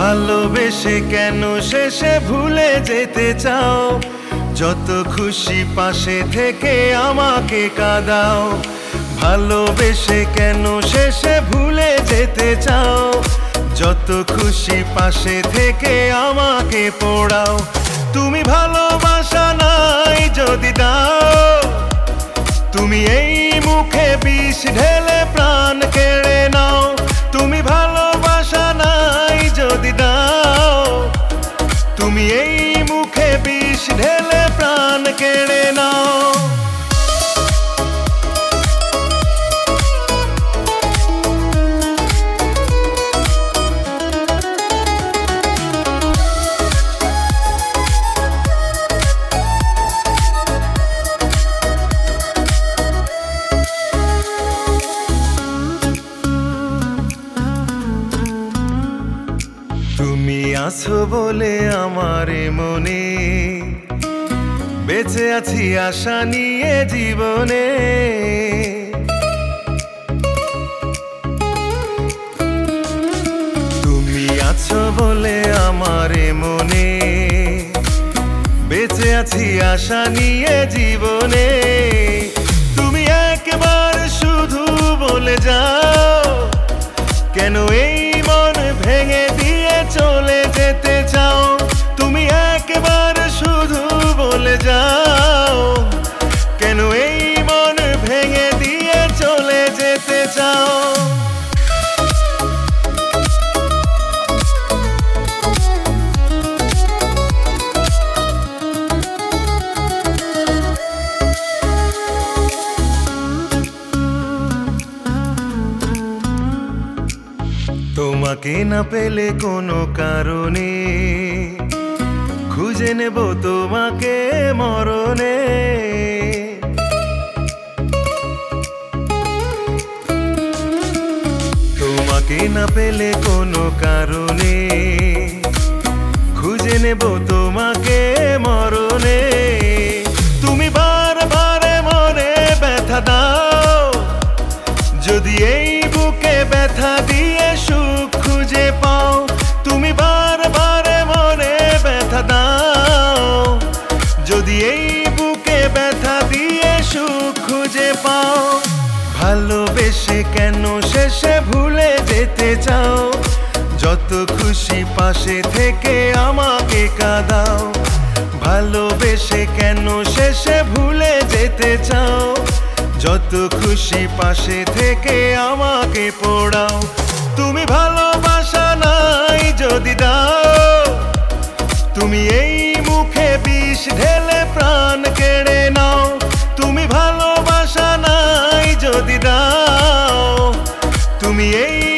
ভালোবেসে কেন শেষে ভুলে যেতে চাও? যত খুশি পাশে থেকে আমাকে কাঁদাও। ভালোবেসে কেন শেষে ভুলে যেতে চাও? যত খুশি পাশে থেকে আমাকে পোড়াও। তুমি ভালোবাসা নাই যদি দাও, তুমি এই মুখে বিষ ঢেলে প্রাণ কেড়ে নাও। তুমি ভালোবাসা নাই যদি দাও, তুমি এই মুখে বিষ ঢেলে প্রাণ কেড়ে নাও। তুমি আছো বলে আমার মনে বেঁচে আছি আশা নিয়ে জীবনে। তুমি আছো বলে আমার মনে বেঁচে আছি আশা নিয়ে জীবনে। তুমি একবার শুধু বলে যাও, কেন এই মন ভেঙে দিয়ে চলে যেতে চাও? তুমি একবার শুধু বলে যাও, কেন এই মন ভেঙে দিয়ে চলে যেতে চাও? তোমাকে না পেলে কোনো কারণে খুঁজে নেব তোমাকে মরণে। তোমাকে না পেলে কোনো কারণে খুঁজে নেব তোমাকে মরণে। তুমি বারবার মনে ব্যথা দাও, যদি এই বুকে ব্যথা দিয়ে সুখ খুঁজে পাও। তুমি বারবার মনে ব্যথা দাও, যদি এই বুকে ব্যথা দিয়ে সুখ খুঁজে পাও। ভালোবেসে কেন শেষে ভুলে যেতে চাও? যত খুশি পাশে থেকে আমাকে কাঁদাও। ভালোবেসে কেন শেষে ভুলে যেতে চাও? যত খুশি পাশে থেকে আমাকে পোড়াও। তুমি ভালোবাসা নাই যদি দাও, তুমি এই মুখে বিষ ঢেলে প্রাণ কেড়ে নাও। তুমি ভালোবাসা নাই যদি দাও, তুমি এই